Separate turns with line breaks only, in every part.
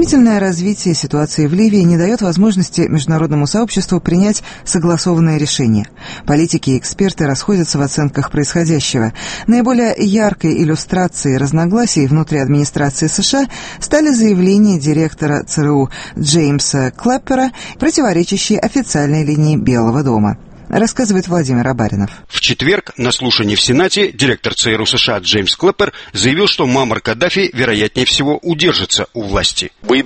Стремительное развитие ситуации в Ливии не дает возможности международному сообществу принять согласованное решение. Политики и эксперты расходятся в оценках происходящего. Наиболее яркой иллюстрацией разногласий внутри администрации США стали заявления директора ЦРУ Джеймса Клэппера, противоречащие официальной линии Белого дома. Рассказывает Владимир Абаринов.
В четверг на слушании в Сенате директор ЦРУ США Джеймс Клэппер заявил, что Муаммар Каддафи, вероятнее всего, удержится у власти.
Мы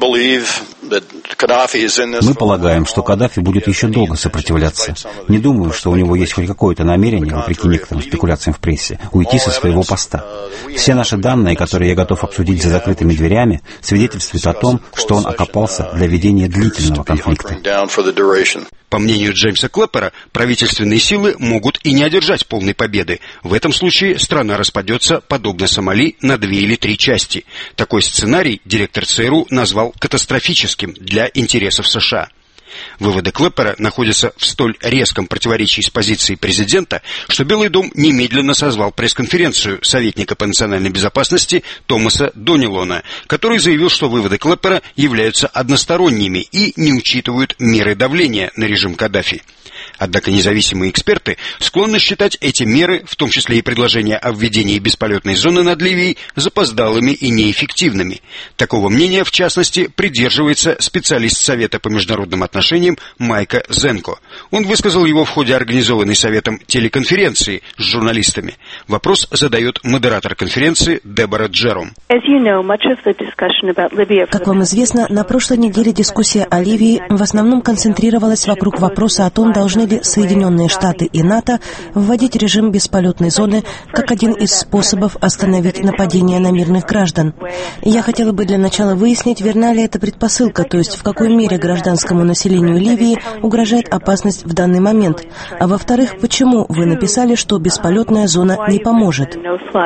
полагаем, что Каддафи будет еще долго сопротивляться. Не думаю, что у него есть хоть какое-то намерение, вопреки некоторым спекуляциям в прессе, уйти со своего поста. Все наши данные, которые я готов обсудить за закрытыми дверями, свидетельствуют о том, что он окопался для ведения длительного конфликта.
По мнению Джеймса Клэппера, правительственные силы могут и не одержать полной победы. В этом случае страна распадется, подобно Сомали, на 2 или 3 части. Такой сценарий директор ЦРУ назвал катастрофическим для интересов США. Выводы Клэппера находятся в столь резком противоречии с позицией президента, что Белый дом немедленно созвал пресс-конференцию советника по национальной безопасности Томаса Донилона, который заявил, что выводы Клэппера являются односторонними и не учитывают меры давления на режим Каддафи. Однако независимые эксперты склонны считать эти меры, в том числе и предложения о введении бесполетной зоны над Ливией, запоздалыми и неэффективными. Такого мнения, в частности, придерживается специалист Совета по международным отношениям Майка Зенко. Он высказал его в ходе организованной Советом телеконференции с журналистами. Вопрос задает модератор конференции Дебора Джером.
Как вам известно, на прошлой неделе дискуссия о Ливии в основном концентрировалась вокруг вопроса о том, должны ли Соединенные Штаты и НАТО вводить режим бесполетной зоны как один из способов остановить нападение на мирных граждан. Я хотела бы для начала выяснить, верна ли эта предпосылка, то есть в какой мере гражданскому населению Ливии угрожает опасность в данный момент. А во-вторых, почему вы написали, что бесполетная зона не поможет?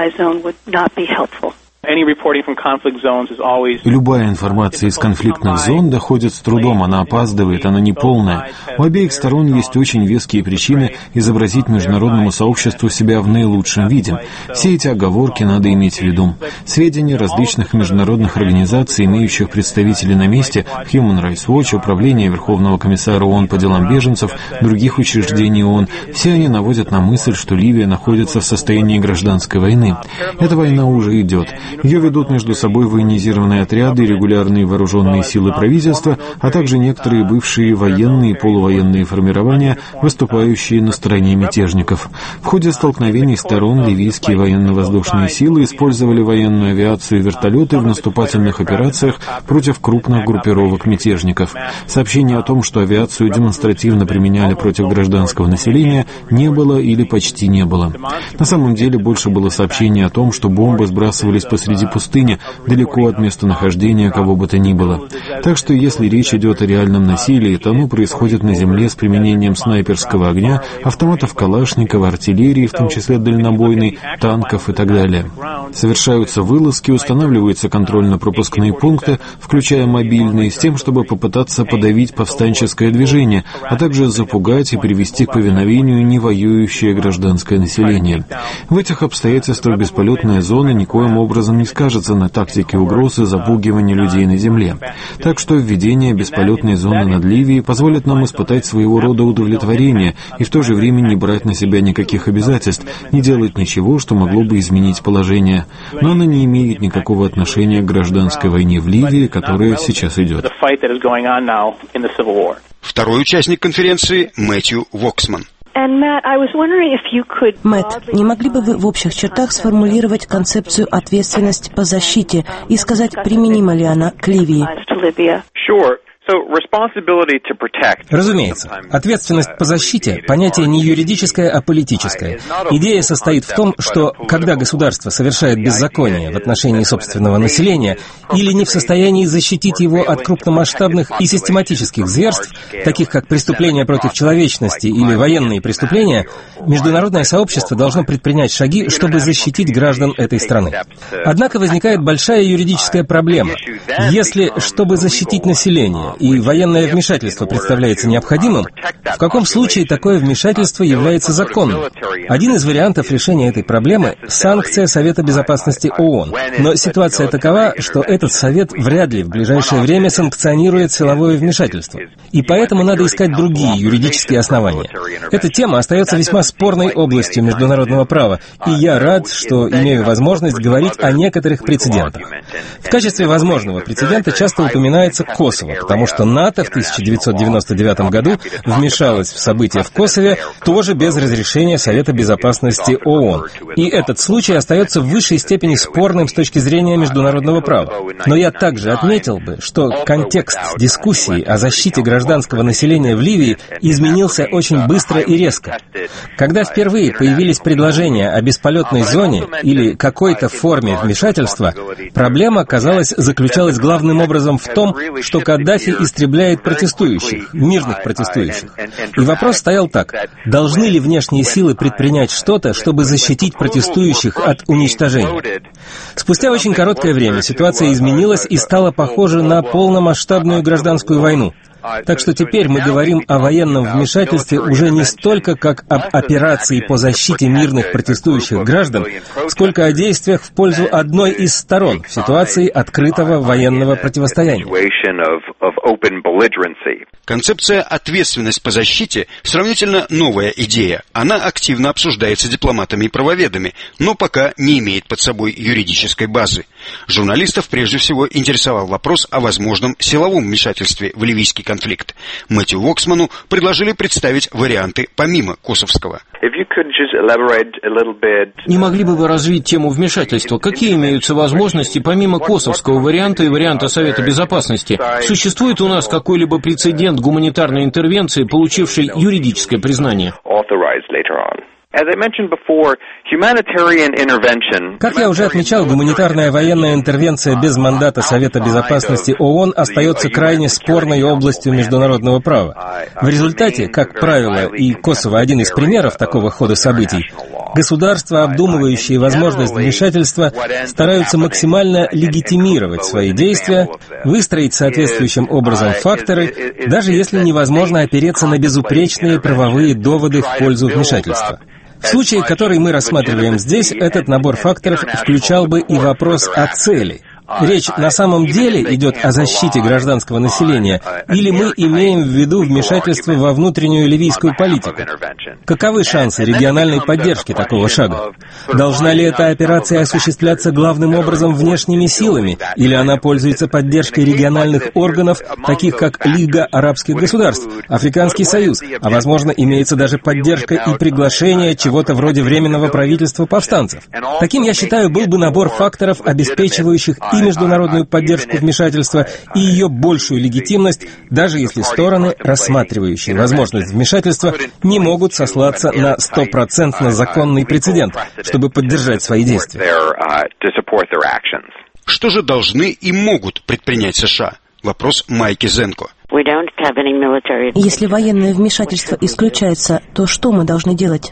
Любая информация из конфликтных зон доходит с трудом, она опаздывает, она неполная. У обеих сторон есть очень веские причины изобразить международному сообществу себя в наилучшем виде. Все эти оговорки надо иметь в виду. Сведения различных международных организаций, имеющих представителей на месте, Human Rights Watch, Управление Верховного комиссара ООН по делам беженцев, других учреждений ООН, все они наводят на мысль, что Ливия находится в состоянии гражданской войны. Эта война уже идет. Ее ведут между собой военизированные отряды, регулярные вооруженные силы правительства, а также некоторые бывшие военные и полувоенные формирования, выступающие на стороне мятежников. В ходе столкновений сторон ливийские военно-воздушные силы использовали военную авиацию и вертолеты в наступательных операциях против крупных группировок мятежников. Сообщений о том, что авиацию демонстративно применяли против гражданского населения, не было или почти не было. На самом деле больше было сообщений о том, что бомбы сбрасывались посреди пустыни, далеко от местонахождения кого бы то ни было. Так что если речь идет о реальном насилии, то оно происходит на земле с применением снайперского огня, автоматов Калашникова, артиллерии, в том числе дальнобойной, танков и так далее. Совершаются вылазки, устанавливаются контрольно-пропускные пункты, включая мобильные, с тем, чтобы попытаться подавить повстанческое движение, а также запугать и привести к повиновению невоюющее гражданское население. В этих обстоятельствах бесполетная зона никоим образом не скажется на тактике угроз и запугивания людей на земле. Так что введение бесполетной зоны над Ливией позволит нам испытать своего рода удовлетворение и в то же время не брать на себя никаких обязательств, не делать ничего, что могло бы изменить положение. Но она не имеет никакого отношения к гражданской войне в Ливии, которая сейчас идет.
Второй участник конференции — Мэтью Воксман.
Мэтт, не могли бы вы в общих чертах сформулировать концепцию ответственность по защите и сказать, применима ли она к Ливии?
Разумеется, ответственность по защите – понятие не юридическое, а политическое. Идея состоит в том, что когда государство совершает беззаконие в отношении собственного населения или не в состоянии защитить его от крупномасштабных и систематических зверств, таких как преступления против человечности или военные преступления, международное сообщество должно предпринять шаги, чтобы защитить граждан этой страны. Однако возникает большая юридическая проблема. Если, чтобы защитить население, и военное вмешательство представляется необходимым, в каком случае такое вмешательство является законным? Один из вариантов решения этой проблемы – санкция Совета Безопасности ООН. Но ситуация такова, что этот Совет вряд ли в ближайшее время санкционирует силовое вмешательство. И поэтому надо искать другие юридические основания. Эта тема остается весьма спорной областью международного права, и я рад, что имею возможность говорить о некоторых прецедентах. В качестве возможного прецедента часто упоминается Косово, потому что НАТО в 1999 году вмешалось в события в Косове тоже без разрешения Совета Безопасности ООН. И этот случай остается в высшей степени спорным с точки зрения международного права. Но я также отметил бы, что контекст дискуссии о защите гражданского населения в Ливии изменился очень быстро и резко. Когда впервые появились предложения о бесполетной зоне или какой-то форме вмешательства, проблема, казалось, заключалась главным образом в том, что Каддафи истребляет протестующих, мирных протестующих. И вопрос стоял так: должны ли внешние силы предпринять что-то, чтобы защитить протестующих от уничтожения? Спустя очень короткое время ситуация изменилась и стала похожа на полномасштабную гражданскую войну. Так что теперь мы говорим о военном вмешательстве уже не столько как об операции по защите мирных протестующих граждан, сколько о действиях в пользу одной из сторон в ситуации открытого военного противостояния.
Концепция «ответственность по защите» сравнительно новая идея. Она активно обсуждается дипломатами и правоведами, но пока не имеет под собой юридической базы. Журналистов прежде всего интересовал вопрос о возможном силовом вмешательстве в ливийский конфликт. Мэтью Воксману предложили представить варианты помимо косовского.
Не могли бы вы развить тему вмешательства? Какие имеются возможности помимо косовского варианта и варианта Совета Безопасности? Существует у нас какой-либо прецедент гуманитарной интервенции, получившей юридическое признание?
Как я уже отмечал, гуманитарная военная интервенция без мандата Совета Безопасности ООН остается крайне спорной областью международного права. В результате, как правило, и Косово один из примеров такого хода событий, государства, обдумывающие возможность вмешательства, стараются максимально легитимировать свои действия, выстроить соответствующим образом факторы, даже если невозможно опереться на безупречные правовые доводы в пользу вмешательства. В случае, который мы рассматриваем здесь, этот набор факторов включал бы и вопрос о цели. Речь на самом деле идет о защите гражданского населения, или мы имеем в виду вмешательство во внутреннюю ливийскую политику? Каковы шансы региональной поддержки такого шага? Должна ли эта операция осуществляться главным образом внешними силами, или она пользуется поддержкой региональных органов, таких как Лига арабских государств, Африканский союз, а возможно имеется даже поддержка и приглашение чего-то вроде временного правительства повстанцев? Таким, я считаю, был бы набор факторов, обеспечивающих и международную поддержку вмешательства, и ее большую легитимность, даже если стороны, рассматривающие возможность вмешательства, не могут сослаться на 100% законный прецедент, чтобы поддержать свои действия.
Что же должны и могут предпринять США? Вопрос Майки Зенко.
Если военное вмешательство исключается, то что мы должны делать?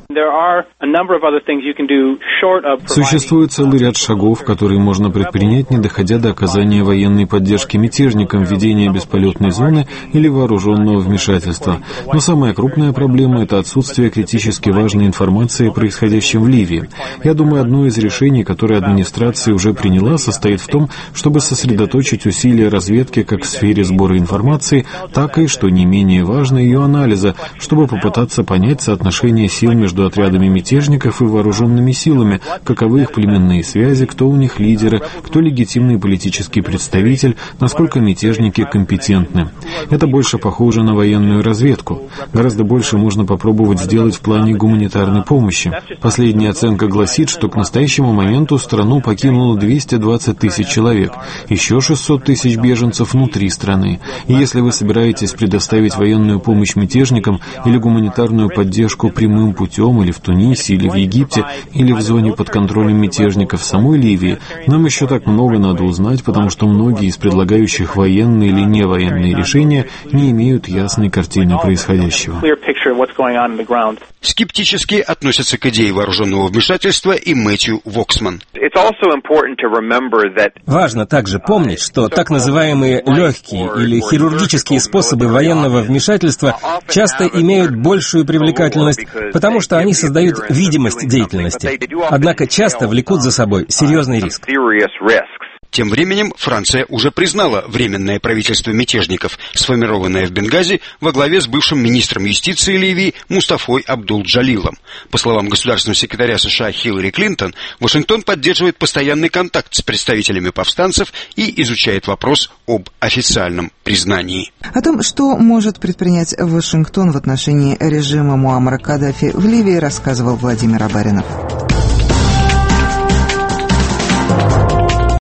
Существует целый ряд шагов, которые можно предпринять, не доходя до оказания военной поддержки мятежникам, введения бесполетной зоны или вооруженного вмешательства. Но самая крупная проблема – это отсутствие критически важной информации о происходящем в Ливии. Я думаю, одно из решений, которое администрация уже приняла, состоит в том, чтобы сосредоточить усилия разведки как в сфере сбора информации, так и, что не менее важно, ее анализа, чтобы попытаться понять соотношение сил между отрядами мятежников и вооруженными силами, каковы их племенные связи, кто у них лидеры, кто легитимный политический представитель, насколько мятежники компетентны. Это больше похоже на военную разведку. Гораздо больше можно попробовать сделать в плане гуманитарной помощи. Последняя оценка гласит, что к настоящему моменту страну покинуло 220 тысяч человек, еще 600 тысяч беженцев внутри страны. И если вы собираетесь предоставить военную помощь мятежникам или гуманитарную поддержку прямым путем или в Тунисе, или в Египте, или в зоне под контролем мятежников в самой Ливии, нам еще так много надо узнать, потому что многие из предлагающих военные или невоенные решения не имеют ясной картины происходящего.
Скептически относятся к идее вооруженного вмешательства и Мэтью Воксман.
Важно также помнить, что так называемые легкие или хирургические политические способы военного вмешательства часто имеют большую привлекательность, потому что они создают видимость деятельности, однако часто влекут за собой серьезный риск.
Тем временем Франция уже признала временное правительство мятежников, сформированное в Бенгази во главе с бывшим министром юстиции Ливии Мустафой Абдул-Джалилом. По словам государственного секретаря США Хиллари Клинтон, Вашингтон поддерживает постоянный контакт с представителями повстанцев и изучает вопрос об официальном признании.
О том, что может предпринять Вашингтон в отношении режима Муаммара Каддафи в Ливии, рассказывал Владимир Абаринов.